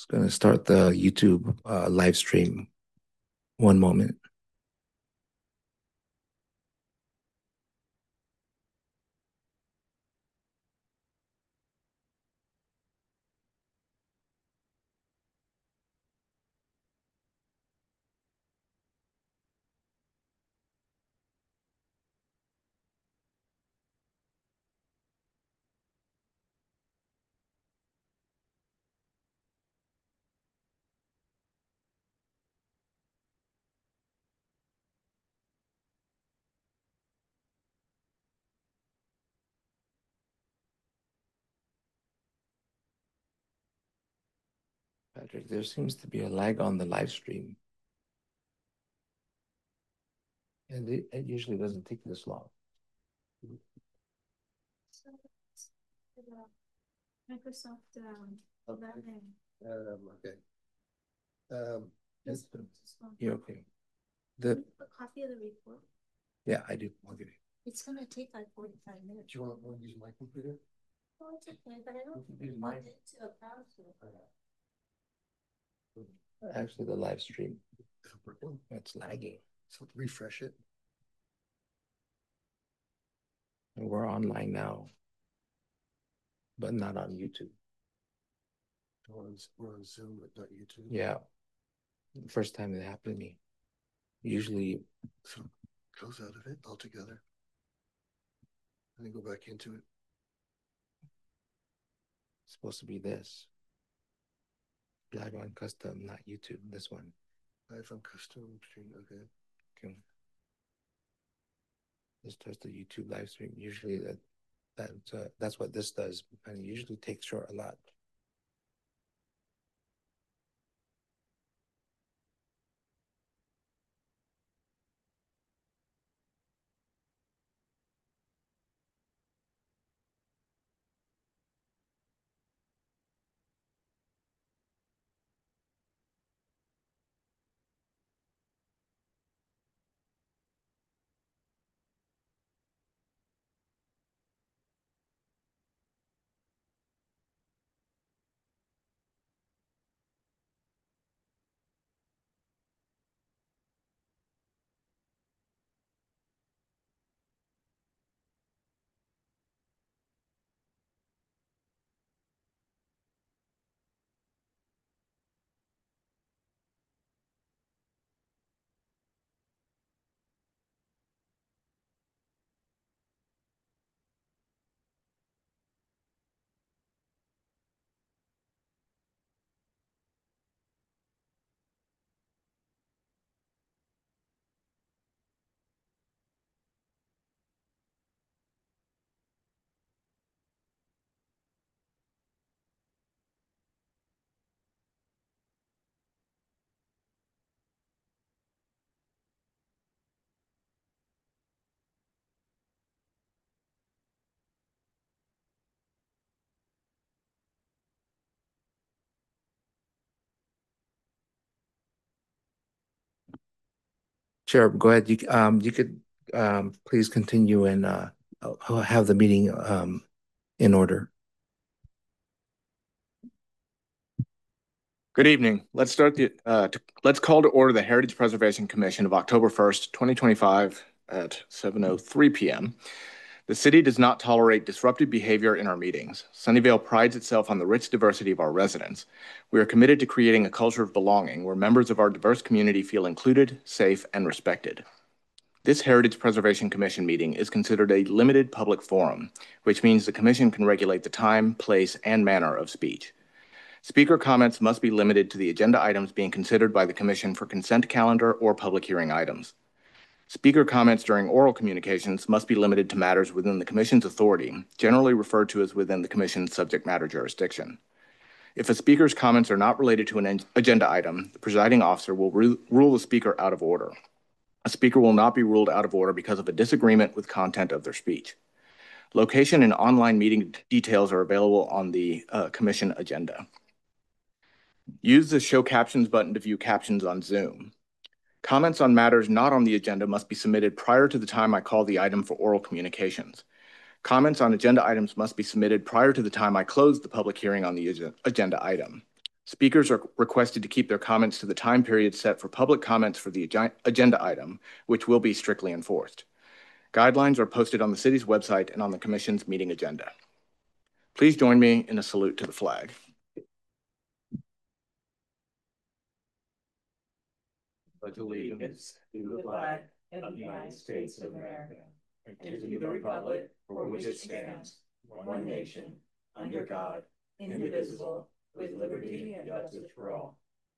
Going to start the YouTube live stream. One moment. Patrick, there seems to be a lag on the live stream. And it usually doesn't take this long. So Microsoft Learning. Okay. You're okay. A copy of the report. Yeah, I do. Okay. It's going to take like 45 minutes. Do you want to use my computer? Oh, it's okay, but I don't think Use you mine. need it to a browser. Actually, the live stream. It's lagging. So refresh it. And we're online now, but not on YouTube. We're on Zoom, but not YouTube. Yeah. First time it happened to me. Usually, So close out of it altogether. And then go back into it. it's supposed to be this. Live on custom, not YouTube. This one. Live on custom stream. Okay. Okay. This does the YouTube live stream. Usually that's what this does, and it usually takes short a lot. Sure, go ahead. You could please continue and I'll have the meeting in order. Good evening. Let's call to order the Heritage Preservation Commission of October 1st, 2025 at 7:03 p.m. The city does not tolerate disruptive behavior in our meetings. Sunnyvale prides itself on the rich diversity of our residents. We are committed to creating a culture of belonging where members of our diverse community feel included, safe, and respected. This Heritage Preservation Commission meeting is considered a limited public forum, which means the commission can regulate the time, place, and manner of speech. Speaker comments must be limited to the agenda items being considered by the commission for consent calendar or public hearing items. Speaker comments during oral communications must be limited to matters within the commission's authority, generally referred to as within the commission's subject matter jurisdiction. If a speaker's comments are not related to an agenda item, the presiding officer will rule the speaker out of order. A speaker will not be ruled out of order because of a disagreement with content of their speech. Location and online meeting details are available on the commission agenda. Use the Show Captions button to view captions on Zoom. Comments on matters not on the agenda must be submitted prior to the time I call the item for oral communications. Comments on agenda items must be submitted prior to the time I close the public hearing on the agenda item. Speakers are requested to keep their comments to the time period set for public comments for the agenda item, which will be strictly enforced. Guidelines are posted on the city's website and on the commission's meeting agenda. Please join me in a salute to the flag. Pledge allegiance to the flag of the United States of America and to the republic for which it stands, one nation, under God, indivisible, with liberty and justice for all.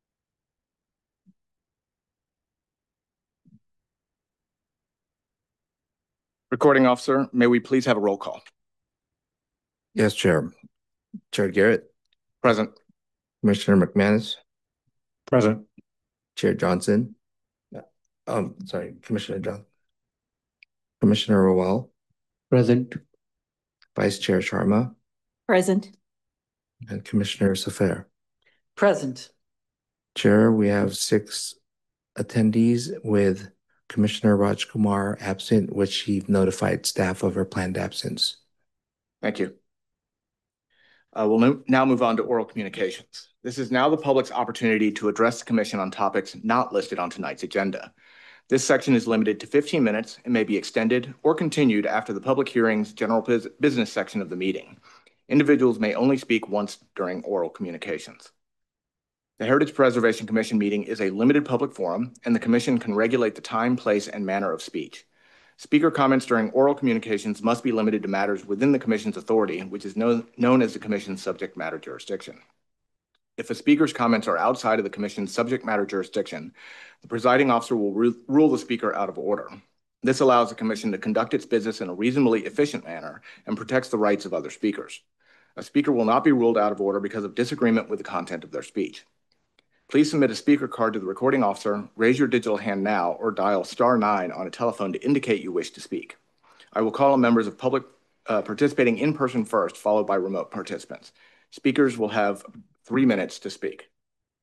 Recording officer, may we please have a roll call? Yes, Chair. Chair Garrett, Present. Commissioner McManus, Present. Chair Johnson. Sorry, Commissioner Johnson. Commissioner Rowell, Present. Vice Chair Sharma, Present. and Commissioner Safair. Present. Chair, we have 6 attendees with Commissioner Rajkumar absent, which he notified staff of her planned absence. Thank you. We'll now move on to oral communications. This is now the public's opportunity to address the commission on topics not listed on tonight's agenda. This section is limited to 15 minutes and may be extended or continued after the public hearing's general business section of the meeting. Individuals may only speak once during oral communications. The Heritage Preservation Commission meeting is a limited public forum, and the commission can regulate the time, place, and manner of speech. Speaker comments during oral communications must be limited to matters within the commission's authority, which is known as the commission's subject matter jurisdiction. If a speaker's comments are outside of the commission's subject matter jurisdiction, the presiding officer will rule the speaker out of order. This allows the commission to conduct its business in a reasonably efficient manner and protects the rights of other speakers. A speaker will not be ruled out of order because of disagreement with the content of their speech. Please submit a speaker card to the recording officer, raise your digital hand now, or dial *9 on a telephone to indicate you wish to speak. I will call on members of public participating in person first, followed by remote participants. Speakers will have 3 minutes to speak.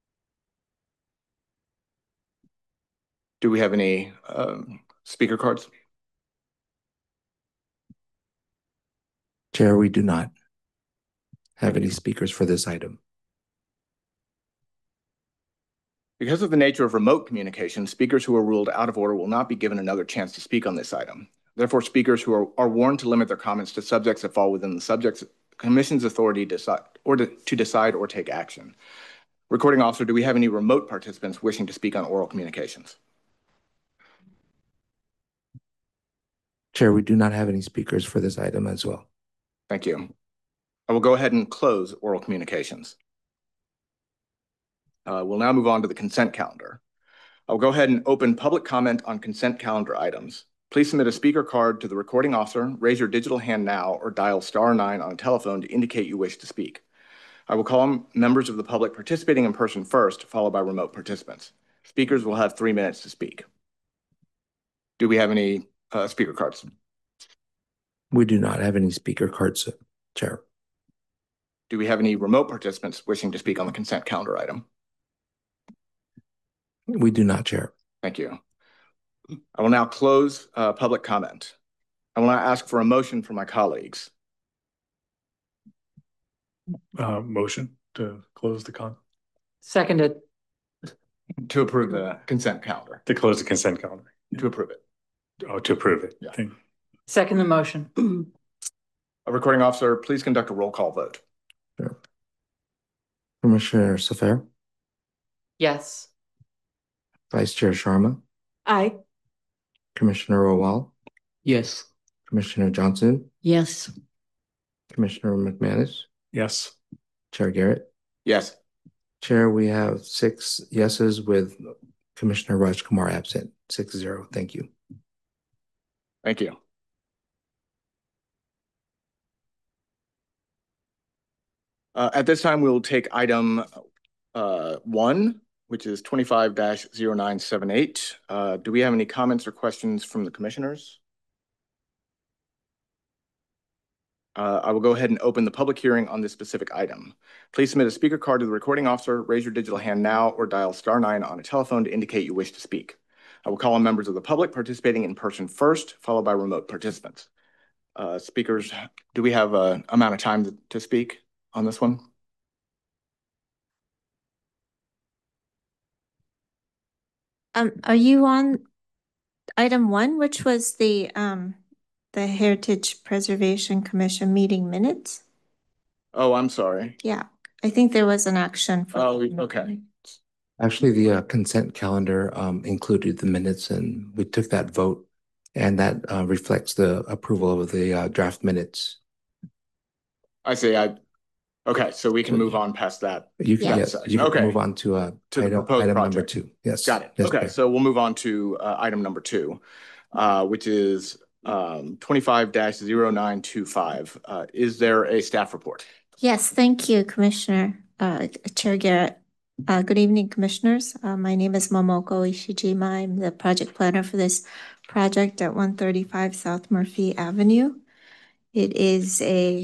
Do we have any speaker cards? Chair, we do not have any speakers for this item. Because of the nature of remote communication, speakers who are ruled out of order will not be given another chance to speak on this item. Therefore, speakers who are warned to limit their comments to subjects that fall within the commission's authority to decide or take action. Recording officer, do we have any remote participants wishing to speak on oral communications? Chair, we do not have any speakers for this item as well. Thank you. I will go ahead and close oral communications. We'll now move on to the consent calendar. I'll go ahead and open public comment on consent calendar items. Please submit a speaker card to the recording officer, raise your digital hand now, or dial *9 on a telephone to indicate you wish to speak. I will call on members of the public participating in person first, followed by remote participants. Speakers will have 3 minutes to speak. Do we have any speaker cards? We do not have any speaker cards, Chair. Do we have any remote participants wishing to speak on the consent calendar item? We do not, Chair. Thank you. I will now close public comment. I will now ask for a motion from my colleagues. Motion to close the Seconded. To approve the consent calendar. to close the consent calendar. To approve it. Oh, to approve it. Yeah. Second the motion. A recording officer, please conduct a roll call vote. Sure. Commissioner Safair, Yes. Vice Chair Sharma, Aye. Commissioner Rowell, Yes. Commissioner Johnson, Yes. Commissioner McManus, Yes. Chair Garrett. Yes. Chair, we have 6 yeses with Commissioner Rajkumar absent, 6-0. Thank you. Thank you. At this time, we will take item 1, which is 25-0978. Do we have any comments or questions from the commissioners? I will go ahead and open the public hearing on this specific item. Please submit a speaker card to the recording officer, raise your digital hand now, or dial *9 on a telephone to indicate you wish to speak. I will call on members of the public participating in person first, followed by remote participants. Speakers, do we have an amount of time to speak on this one? Are you on item 1, which was the Heritage Preservation Commission meeting minutes? Oh, I'm sorry. Yeah, I think there was an action for. Oh, okay. Actually, the consent calendar included the minutes and we took that vote and that reflects the approval of the draft minutes. I see. Okay, so we can move on past that. You Yeah. can, yes, section. you can Okay. move on to To the item proposed number project. 2. Yes. Got it. Yes, Okay, Mayor. so we'll move on to item number 2, which is 25-0925. Is there a staff report? Yes, thank you, Commissioner, Chair Garrett. Good evening, Commissioners. My name is Momoko Ishijima. I'm the project planner for this project at 135 South Murphy Avenue. It is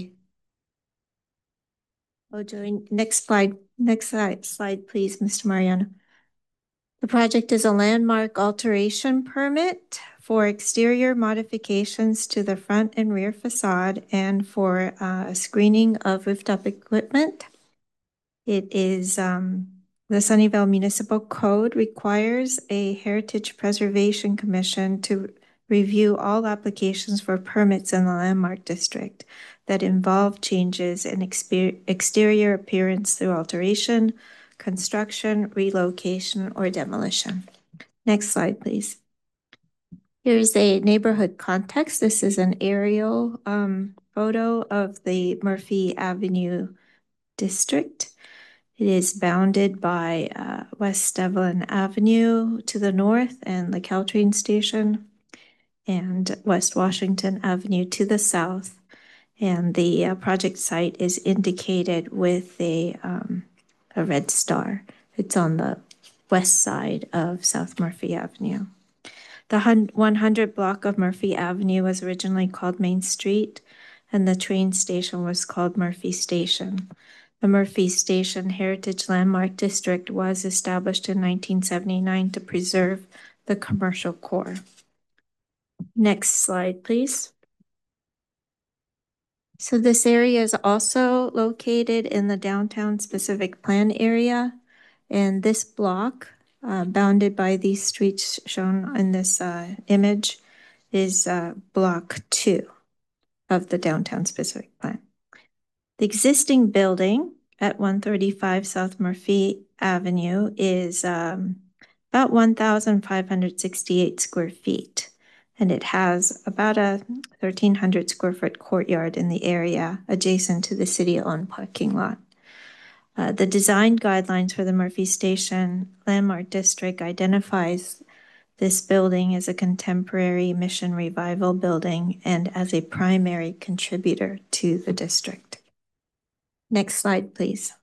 next slide, please, Mr. Mariano. The project is a landmark alteration permit for exterior modifications to the front and rear facade and for screening of rooftop equipment. It is the Sunnyvale Municipal Code requires a Heritage Preservation Commission to review all applications for permits in the landmark district that involve changes in exterior appearance through alteration, construction, relocation, or demolition. Next slide, please. Here's a neighborhood context. This is an aerial photo of the Murphy Avenue district. It is bounded by West Devlin Avenue to the north and the Caltrain station, and West Washington Avenue to the south. And the project site is indicated with a red star. It's on the west side of South Murphy Avenue. The 100 block of Murphy Avenue was originally called Main Street, and the train station was called Murphy Station. The Murphy Station Heritage Landmark District was established in 1979 to preserve the commercial core. Next slide, please. So this area is also located in the downtown specific plan area. And this block, bounded by these streets shown in this image, is block 2 of the downtown specific plan. The existing building at 135 South Murphy Avenue is about 1,568 square feet. And it has about a 1,300 square foot courtyard in the area adjacent to the city-owned parking lot. The design guidelines for the Murphy Station Landmark District identifies this building as a contemporary mission revival building and as a primary contributor to the district. Next slide, please.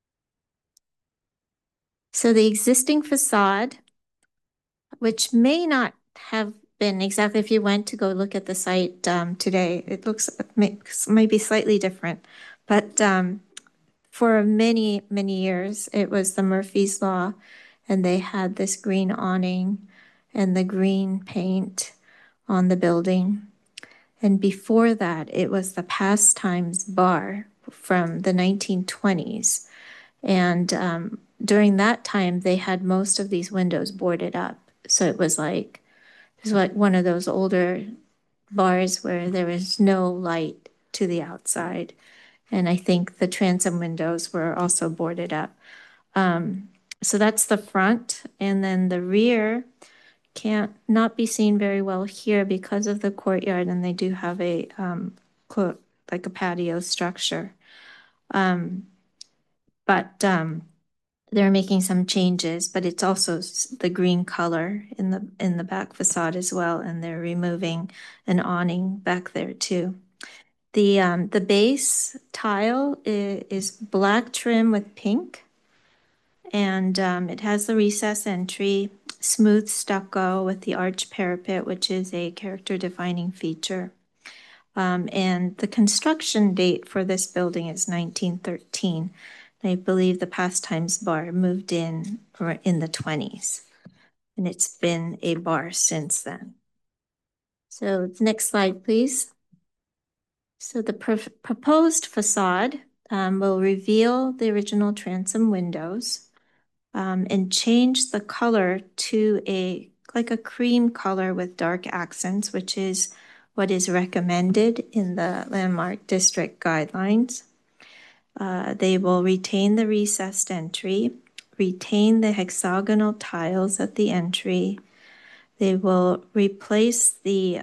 So the existing facade, which may not have been exactly, if you went to go look at the site today, it looks maybe slightly different, but for many, many years, it was the Murphy's Law, and they had this green awning and the green paint on the building. And before that, it was the Pastimes Bar from the 1920s. And during that time, they had most of these windows boarded up. So it was like one of those older bars where there was no light to the outside. And I think the transom windows were also boarded up. So that's the front. And then the rear can't not be seen very well here because of the courtyard, and they do have a like a patio structure. But they're making some changes, but it's also the green color in the back facade as well, and they're removing an awning back there too. The base tile is black trim with pink, and it has the recess entry, smooth stucco with the arch parapet, which is a character-defining feature. And the construction date for this building is 1913. I believe the Pastimes Bar moved in the 20s, and it's been a bar since then. So next slide, please. So the proposed facade will reveal the original transom windows. and change the color to like a cream color with dark accents, which is what is recommended in the Landmark District Guidelines. They will retain the recessed entry, retain the hexagonal tiles at the entry. They will replace the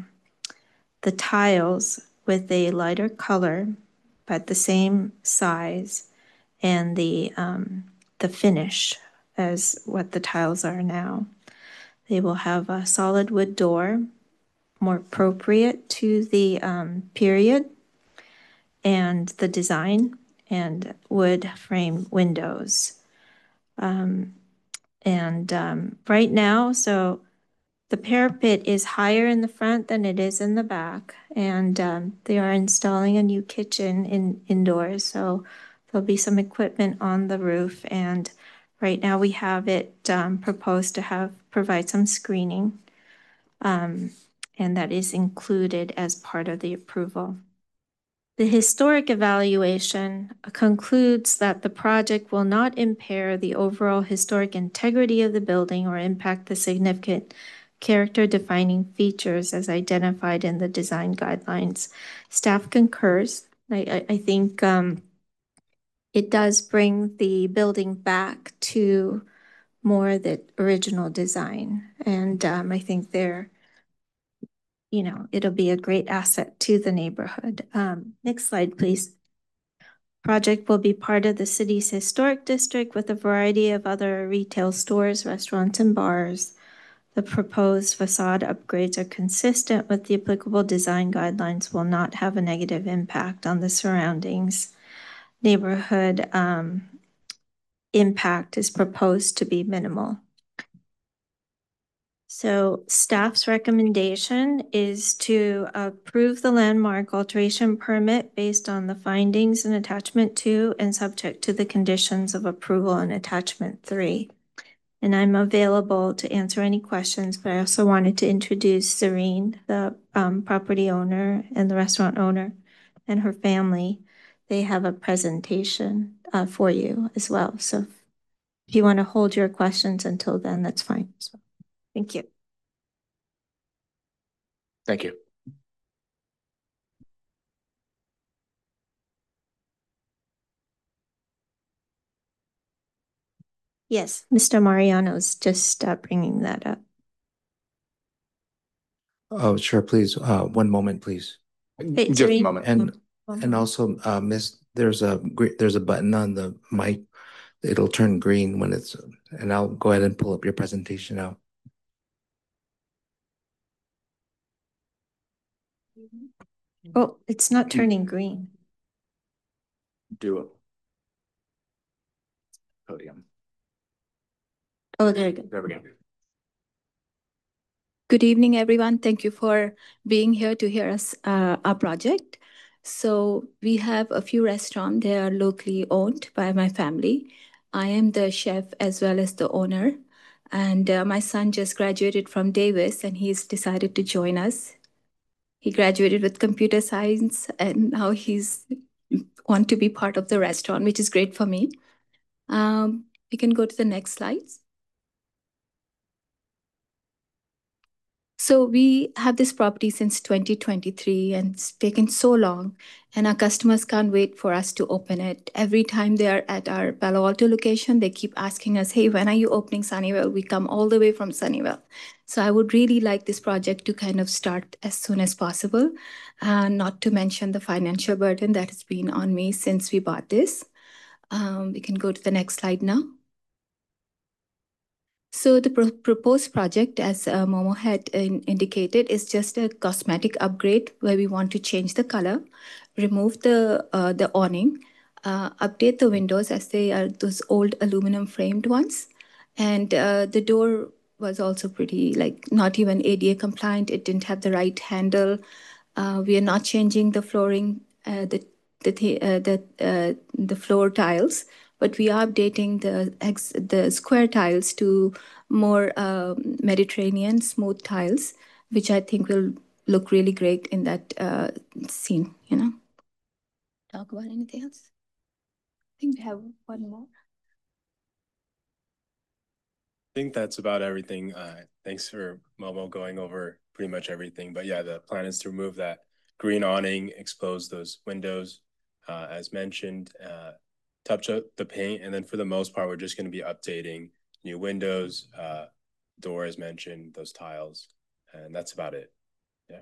tiles with a lighter color, but the same size, and the finish as what the tiles are now. They will have a solid wood door, more appropriate to the period and the design, and wood frame windows. Right now, so the parapet is higher in the front than it is in the back, and they are installing a new kitchen indoors, so there'll be some equipment on the roof, and right now we have it proposed to provide some screening, and that is included as part of the approval. The historic evaluation concludes that the project will not impair the overall historic integrity of the building or impact the significant character-defining features as identified in the design guidelines. Staff concurs. I think it does bring the building back to more the original design, and I think it'll be a great asset to the neighborhood. Next slide, please. Project will be part of the city's historic district with a variety of other retail stores, restaurants, and bars. The proposed facade upgrades are consistent with the applicable design guidelines, will not have a negative impact on the surroundings. Neighborhood impact is proposed to be minimal. So staff's recommendation is to approve the landmark alteration permit based on the findings in attachment 2 and subject to the conditions of approval in attachment 3. And I'm available to answer any questions, but I also wanted to introduce Serene, the property owner and the restaurant owner, and her family. They have a presentation for you as well. So if you want to hold your questions until then, that's fine. So, thank you. Thank you. Yes, Mr. Mariano's just bringing that up. Oh, sure, please. One moment, please. Hey, Just a Serene. moment. And also, Miss, there's a button on the mic. It'll turn green when it's, and I'll go ahead and pull up your presentation now. Oh, it's not turning green. Do it. Podium. Oh, there you go. There we go. Good evening, everyone. Thank you for being here to hear us our project. So we have a few restaurants. They are locally owned by my family. I am the chef as well as the owner. And my son just graduated from Davis and he's decided to join us. He graduated with computer science and now he's want to be part of the restaurant, which is great for me. We can go to the next slides. So we have this property since 2023 and it's taken so long and our customers can't wait for us to open it. Every time they are at our Palo Alto location, they keep asking us, hey, when are you opening Sunnyvale? We come all the way from Sunnyvale. So I would really like this project to kind of start as soon as possible, not to mention the financial burden that has been on me since we bought this. We can go to the next slide now. So the proposed project, as Momo had indicated, is just a cosmetic upgrade where we want to change the color, remove the awning, update the windows as they are those old aluminum framed ones. And the door was also pretty, like, not even ADA compliant. It didn't have the right handle. We are not changing the flooring, the floor tiles, but we are updating the square tiles to more Mediterranean smooth tiles, which I think will look really great in that scene, Talk about anything else? I think we have one more. think that's about everything. Thanks for Momo going over pretty much everything. But yeah, the plan is to remove that green awning, expose those windows, as mentioned, touch up the paint, and then for the most part, we're just going to be updating new windows, door as mentioned, those tiles, and that's about it. Yeah.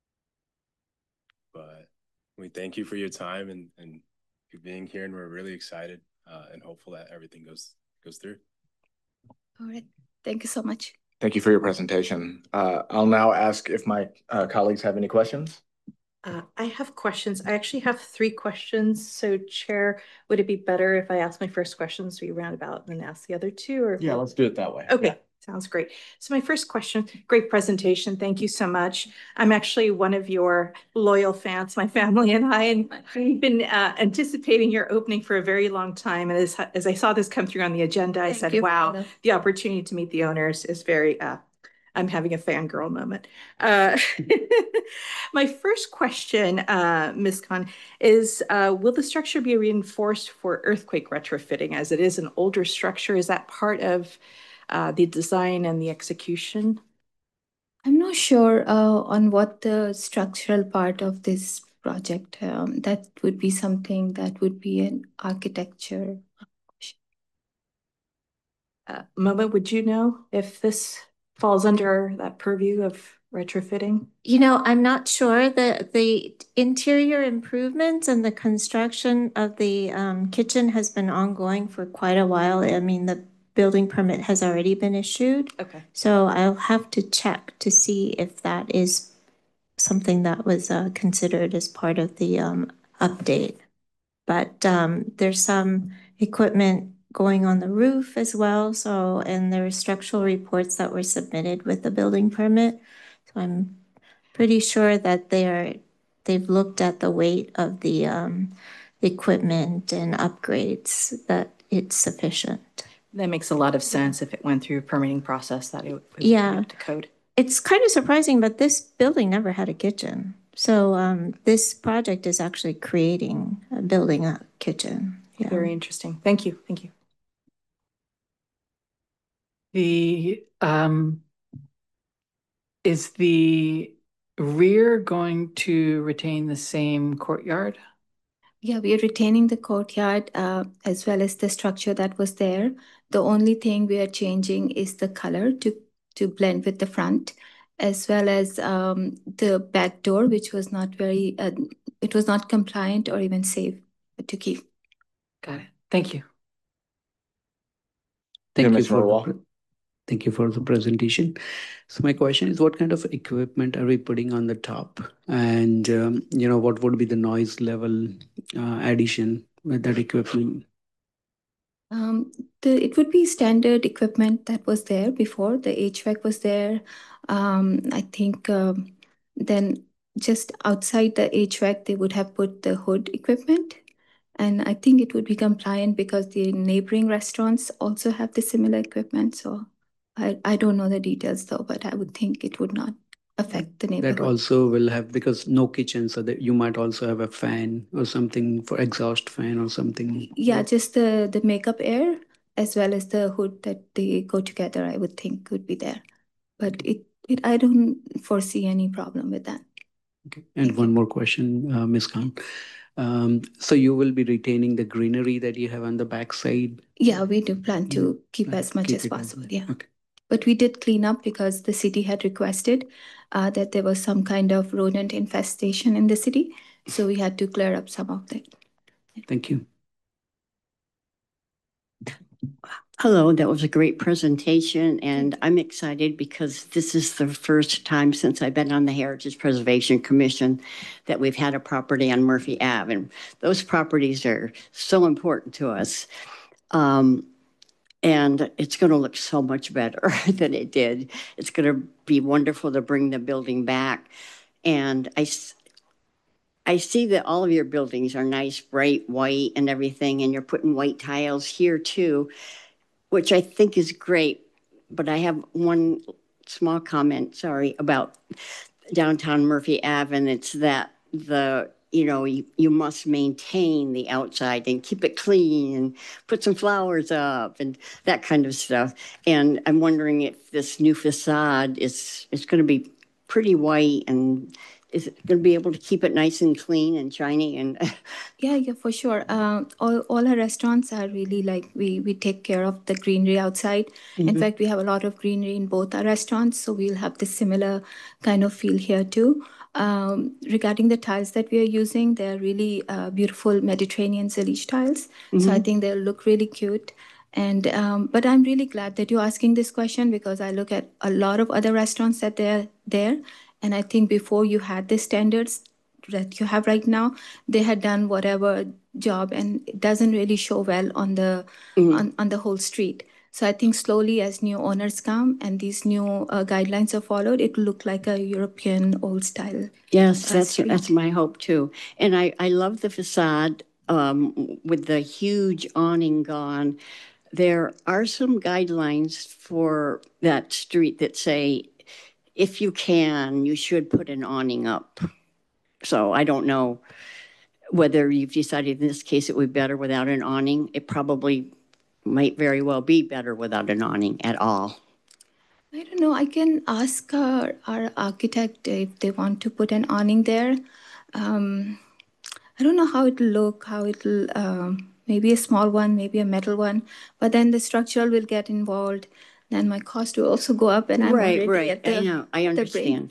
But we thank you for your time and you being here, and we're really excited and hopeful that everything goes through. All right. Thank you so much. Thank you for your presentation. I'll now ask if my colleagues have any questions. I have questions. I actually have 3 questions. So, Chair, would it be better if I ask my first questions, we round about and then ask the other 2? Or Yeah, let's do it that way. Okay. Sounds great. So my first question, great presentation. Thank you so much. I'm actually one of your loyal fans, my family and I, and we've been anticipating your opening for a very long time. And as I saw this come through on the agenda, I said, wow, the opportunity to meet the owners is very, I'm having a fangirl moment. My first question, Ms. Khan, is will the structure be reinforced for earthquake retrofitting as it is an older structure? Is that part of the design and the execution? I'm not sure on what the structural part of this project, that would be something that would be an architecture. Momo, would you know if this falls under that purview of retrofitting? You know, I'm not sure. The interior improvements and the construction of the kitchen has been ongoing for quite a while. I mean, the building permit has already been issued. Okay. So I'll have to check to see if that is something that was considered as part of the update. But there's some equipment going on the roof as well. So, and there are structural reports that were submitted with the building permit. So I'm pretty sure that they've looked at the weight of the equipment and upgrades, that it's sufficient. That makes a lot of sense if it went through a permitting process that it would be up to code. It's kind of surprising, but this building never had a kitchen. So this project is actually building a kitchen. Yeah. Very interesting. Thank you. Thank you. Is the rear going to retain the same courtyard? Yeah, we are retaining the courtyard as well as the structure that was there. The only thing we are changing is the color to blend with the front, as well as the back door, which was not very, it was not compliant or even safe to keep. Got it. Thank you. Thank you for the presentation. So my question is, what kind of equipment are we putting on the top? And, what would be the noise level addition with that equipment? It would be standard equipment that was there before. The HVAC was there. I think then just outside the HVAC, they would have put the hood equipment. And I think it would be compliant because the neighboring restaurants also have the similar equipment. So I don't know the details though, but I would think it would not affect the neighborhood. That also will have, because no kitchen, so that you might also have a fan or something for exhaust fan or something. Yeah, just the makeup air as well as the hood that they go together, I would think would be there. But I don't foresee any problem with that. Okay. And one more question, Ms. Khan. So you will be retaining the greenery that you have on the back side? Yeah, we do plan to keep as much as possible. Yeah. Okay. But we did clean up because the city had requested that there was some kind of rodent infestation in the city. So we had to clear up some of that. Thank you. Hello, that was a great presentation, and I'm excited because this is the first time since I've been on the Heritage Preservation Commission that we've had a property on Murphy Ave, and those properties are so important to us. And it's going to look so much better than it did. It's going to be wonderful to bring the building back. And I see that all of your buildings are nice, bright white and everything, and you're putting white tiles here too, which I think is great. But I have one small comment, sorry, about downtown Murphy Ave, and it's that the you must maintain the outside and keep it clean and put some flowers up and that kind of stuff. And I'm wondering if this new facade is going to be pretty white, and is it going to be able to keep it nice and clean and shiny and Yeah, for sure. All our restaurants are really like we take care of the greenery outside. In Mhm. fact, we have a lot of greenery in both our restaurants, so we'll have the similar kind of feel here too. Regarding the tiles that we are using, they're really beautiful Mediterranean Zelish tiles. So I Mhm. think they'll look really cute. And but I'm really glad that you're asking this question because I look at a lot of other restaurants that they're there, and I think before you had the standards that you have right now, they had done whatever job, and it doesn't really show well on the Mhm. on the whole street. So I think slowly as new owners come and these new guidelines are followed, it will look like a European old style. Yes, that's street. my hope too. And I love the facade with the huge awning gone. There are some guidelines for that street that say, if you can, you should put an awning up. So I don't know whether you've decided in this case it would be better without an awning. It probably might very well be better without an awning at all. I don't know. I can ask our architect if they want to put an awning there. Um, I don't know how it'll look, how it'll, maybe a small one, maybe a metal one, but then the structural will get involved. Then my cost will also go up, and I'm already Right. at the I know. I at the brink. understand.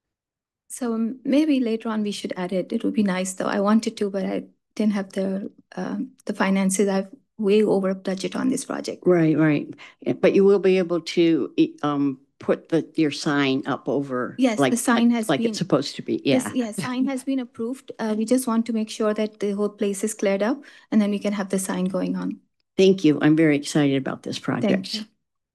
So maybe later on we should add it. It would be nice though. I wanted to, but I didn't have the finances. I've way over budget on this project. Right. But you will be able to put your sign up over. Yes, the sign has like been it's supposed to be. Yeah. Yes, sign has been approved. We just want to make sure that the whole place is cleared up, and then we can have the sign going on. Thank you. I'm very excited about this Thank project. you.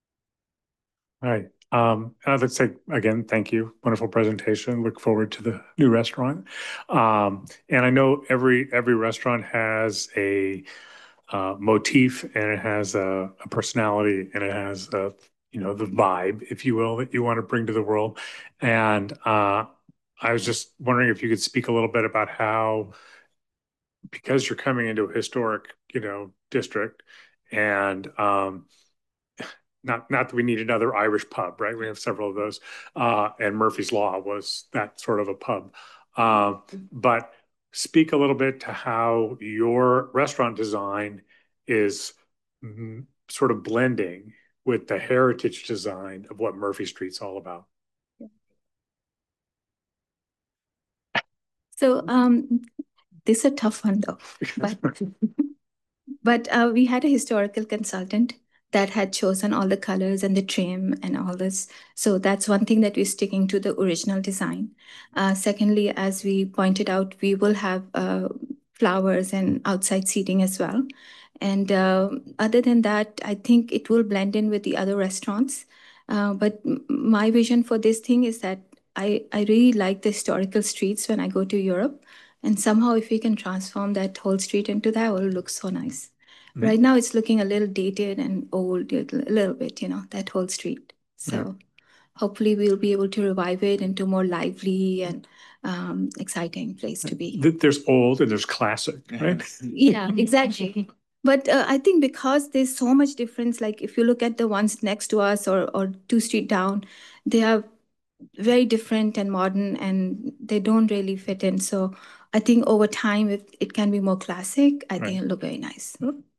All right. I'd like to say again, thank you. Wonderful presentation. Look forward to the new restaurant. And I know every restaurant has a motif, and it has a personality, and it has the vibe, if you will, that you want to bring to the world. And I was just wondering if you could speak a little bit about how, because you're coming into a historic, district, and not that we need another Irish pub, right? We have several of those, and Murphy's Law was that sort of a pub. But speak a little bit to how your restaurant design is sort of blending with the heritage design of what Murphy Street's all about. So this is a tough one though, but we had a historical consultant that had chosen all the colors and the trim and all this. So that's one thing that we're sticking to the original design. Secondly, as we pointed out, we will have flowers and outside seating as well. And other than that, I think it will blend in with the other restaurants. But my vision for this thing is that I really like the historical streets when I go to Europe. And somehow if we can transform that whole street into that, it will look so nice. Mm-hmm. Right now it's looking a little dated and old, a little bit, that whole street. So hopefully we'll be able to revive it into more lively and exciting place to be. There's old and there's classic, right? Yeah, exactly. But I think because there's so much difference, like if you look at the ones next to us or 2 street down, they are very different and modern, and they don't really fit in. So I think over time, if it can be more classic, I think it'll look very nice.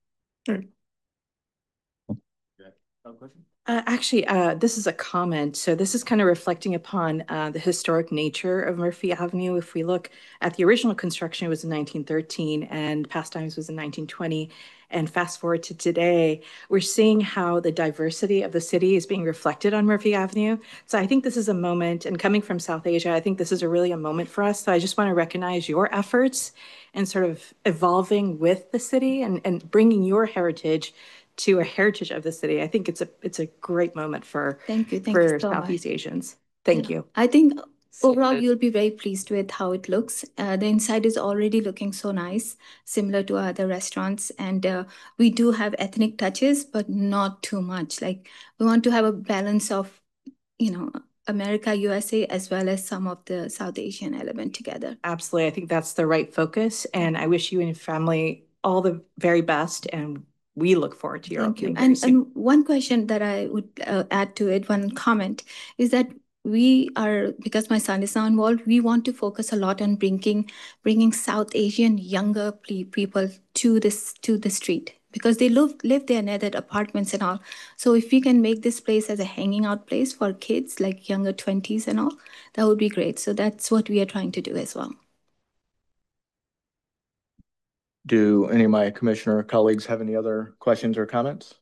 Actually, this is a comment. So this is kind of reflecting upon the historic nature of Murphy Avenue. If we look at the original construction, it was in 1913 and Pastimes was in 1920. And fast forward to today, we're seeing how the diversity of the city is being reflected on Murphy Avenue. So I think this is a moment, and coming from South Asia, I think this is really a moment for us. So I just want to recognize your efforts and sort of evolving with the city and bringing your heritage to a heritage of the city. I think it's a great moment for Southeast Asians. Thank you. I think overall you'll be very pleased with how it looks. The inside is already looking so nice, similar to other restaurants, and we do have ethnic touches, but not too much. Like we want to have a balance of, America, USA, as well as some of the South Asian element together. Absolutely. I think that's the right focus. And I wish you and your family all the very best. And we look forward to your Thank you. opening very soon. And one question that I would add to it, one comment, is that we are, because my son is now involved, we want to focus a lot on bringing South Asian younger people to the street, because they live there near that apartments and all. So if we can make this place as a hanging out place for kids, like younger 20s and all, that would be great. So that's what we are trying to do as well. Do any of my commissioner colleagues have any other questions or comments?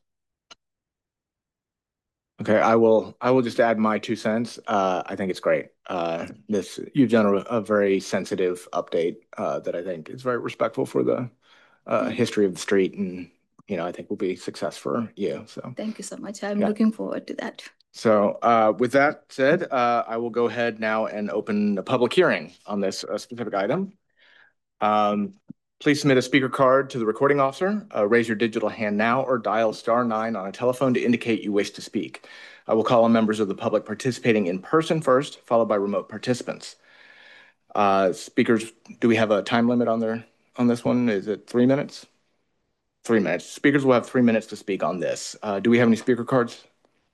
Okay, I will just add my 2 cents. I think it's great. You've done a very sensitive update that I think is very respectful for the history of the street, and I think will be success for you. So thank you so much. I'm looking forward to that. So with that said, I will go ahead now and open the public hearing on this specific item. Please submit a speaker card to the recording officer. Raise your digital hand now or dial *9 on a telephone to indicate you wish to speak. I will call on members of the public participating in person first, followed by remote participants. Speakers, do we have a time limit on this one? Is it 3 minutes? 3 minutes. Speakers will have 3 minutes to speak on this. Do we have any speaker cards?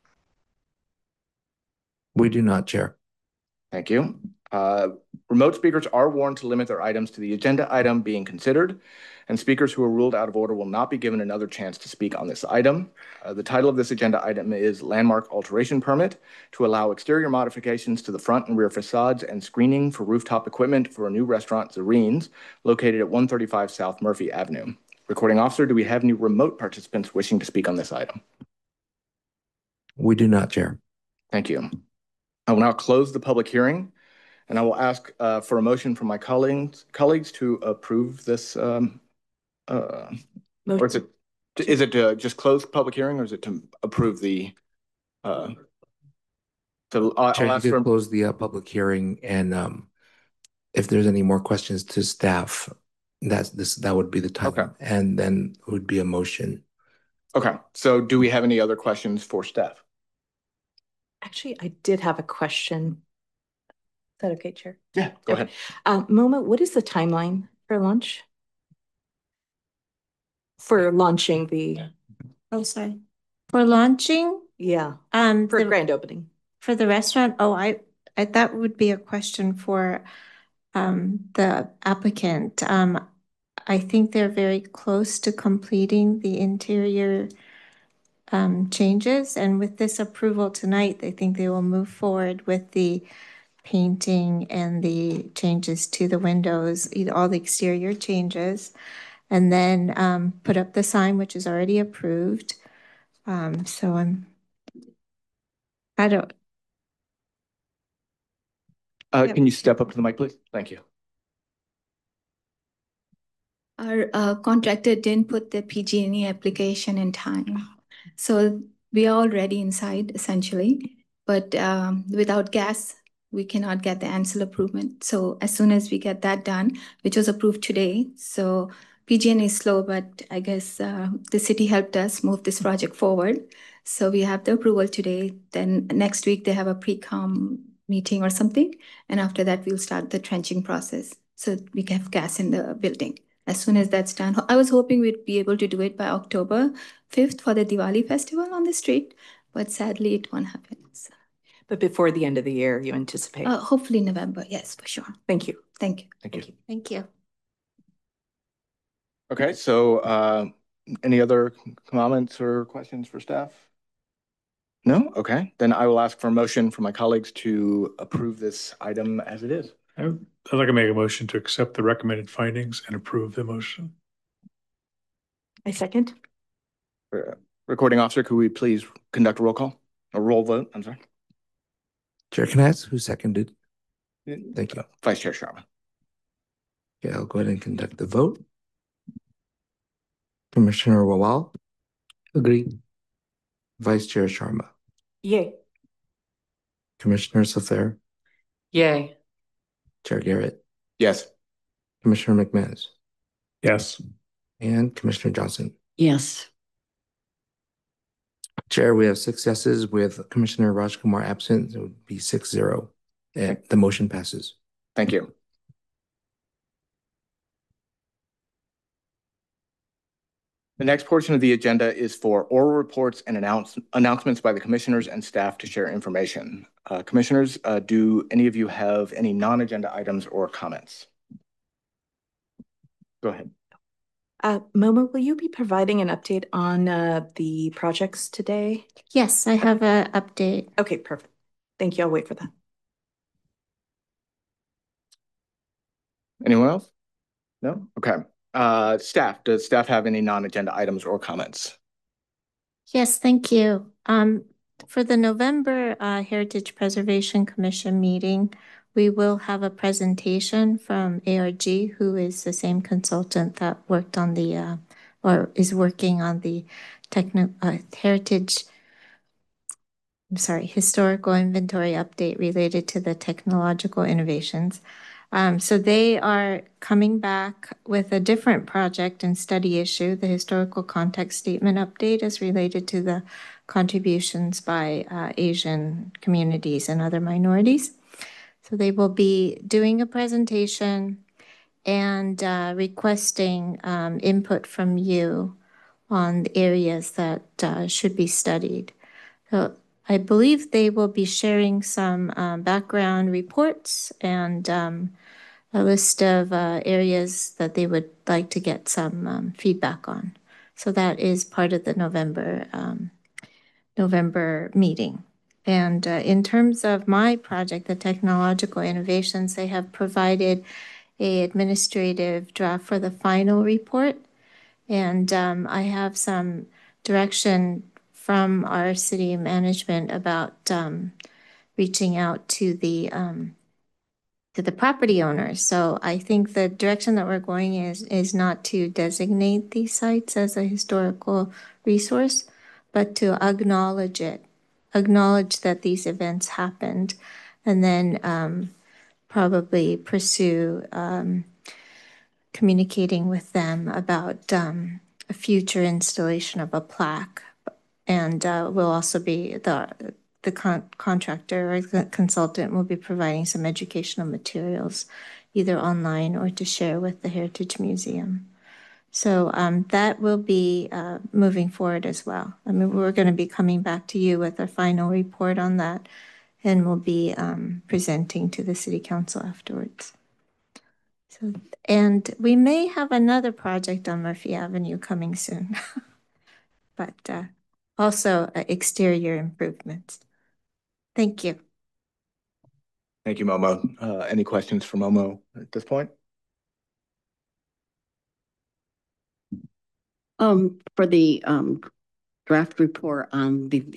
We do not, Chair. Thank you. Remote speakers are warned to limit their items to the agenda item being considered, and speakers who are ruled out of order will not be given another chance to speak on this item. The title of this agenda item is Landmark Alteration Permit to allow exterior modifications to the front and rear facades and screening for rooftop equipment for a new restaurant, Zarene's, located at 135 South Murphy Avenue. Recording officer, do we have any remote participants wishing to speak on this item? We do not, Chair. Thank you. I will now close the public hearing, and I will ask for a motion from my colleagues to approve this. Or is it to just close the public hearing, or is it to approve the? So I'll Chair, ask you could for close the public hearing, and if there's any more questions to staff, that would be the time. Okay. And then it would be a motion. Okay. So do we have any other questions for staff? Actually, I did have a question. Is that okay, Chair? Yeah, go ahead. Moma, what is the timeline for launch? For launching the, Oh, sorry. For launching, for grand opening. for the restaurant, I that would be a question for the applicant. I think they're very close to completing the interior changes, and with this approval tonight, I think they will move forward with the painting and the changes to the windows, all the exterior changes, and then put up the sign, which is already approved. So I don't. Can you step up to the mic, please? Thank you. Our contractor didn't put the PG&E application in time. So we are already inside, essentially. But without gas, we cannot get the ANSEL approval. So as soon as we get that done, which was approved today, so PG&E is slow, but I guess the city helped us move this project forward. So we have the approval today. Then next week, they have a pre-com meeting or something. And after that, we'll start the trenching process. So we can have gas in the building. As soon as that's done, I was hoping we'd be able to do it by October 5th for the Diwali festival on the street, but sadly it won't happen. So. But before the end of the year, you anticipate? Hopefully November, yes, for sure. Thank you. Thank you. Thank you. Thank you. Okay, so any other comments or questions for staff? No? Okay, then I will ask for a motion from my colleagues to approve this item as it is. I'd like to make a motion to accept the recommended findings and approve the motion. I second. Recording officer, could we please conduct a roll call? A roll vote, I'm sorry. Chair, can I ask who seconded? Thank you. Vice Chair Sharma. Okay, I'll go ahead and conduct the vote. Commissioner Wawal? Agree. Vice Chair Sharma? Yay. Commissioner Sofair? Yay. Chair Garrett? Yes. Commissioner McManus? Yes. And Commissioner Johnson? Yes. Chair, we have 6 yeses with Commissioner Rajkumar absent. It would be 6-0. And the motion passes. Thank you. The next portion of the agenda is for oral reports and announcements by the commissioners and staff to share information. Commissioners, do any of you have any non-agenda items or comments? Go ahead. Momo, will you be providing an update on the projects today? Yes, I have an update. Okay, perfect. Thank you. I'll wait for that. Anyone else? No? Okay. Staff, does staff have any non-agenda items or comments? Yes, thank you. For the November Heritage Preservation Commission meeting, we will have a presentation from ARG, who is the same consultant that worked on the, or is working on the historical inventory update related to the technological innovations. So they are coming back with a different project and study issue. The historical context statement update is related to the contributions by Asian communities and other minorities. So they will be doing a presentation and requesting input from you on the areas that should be studied. So I believe they will be sharing some background reports and a list of areas that they would like to get some feedback on. So that is part of the November meeting. And in terms of my project, the technological innovations, they have provided an administrative draft for the final report. And I have some direction from our city management about reaching out to the property owners. So I think the direction that we're going is not to designate these sites as a historical resource, but to acknowledge that these events happened, and then probably pursue communicating with them about a future installation of a plaque. And we'll also be the contractor or the consultant will be providing some educational materials, either online or to share with the Heritage Museum. So that will be moving forward as well. I mean, we're going to be coming back to you with a final report on that, and we'll be presenting to the City Council afterwards. So, and we may have another project on Murphy Avenue coming soon, but also exterior improvements. Thank you. Thank you, Momo. Any questions for Momo at this point? For the draft report on the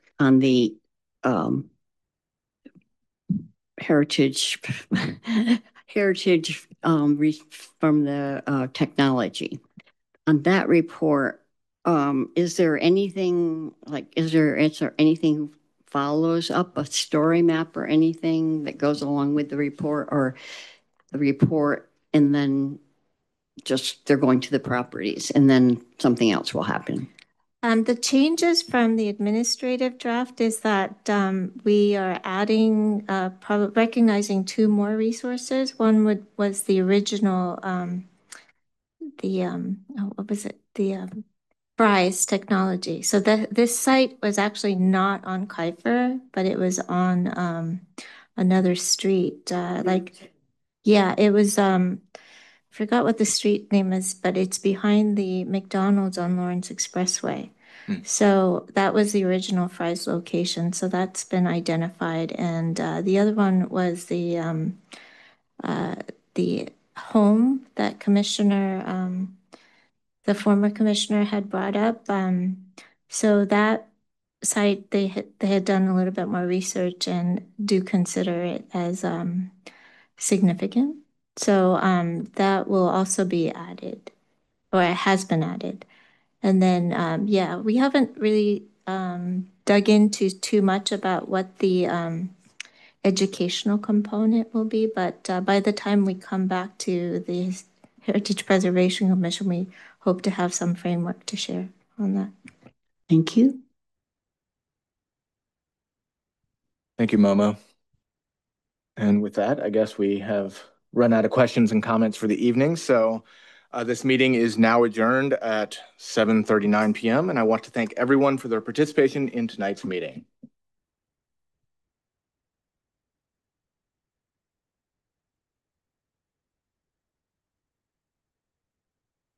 heritage from the technology. On that report, is there anything is there anything follows up, a story map or anything that goes along with the report, or the report and then just they're going to the properties and then something else will happen? The changes from the administrative draft is that we are adding, recognizing 2 more resources. One was the original, what was it? The Fry's technology. So this site was actually not on Kiefer, but it was on another street. Yeah, it was, forgot what the street name is, but it's behind the McDonald's on Lawrence Expressway. So that was the original Fry's location. So that's been identified. And the other one was the home that the former commissioner had brought up. So that site, they had done a little bit more research and do consider it as significant. So that will also be added, or it has been added. And then, yeah, we haven't really dug into too much about what the educational component will be, but by the time we come back to the Heritage Preservation Commission, we hope to have some framework to share on that. Thank you. Thank you, Momo. And with that, I guess we have run out of questions and comments for the evening. So this meeting is now adjourned at 7:39 p.m. And I want to thank everyone for their participation in tonight's meeting.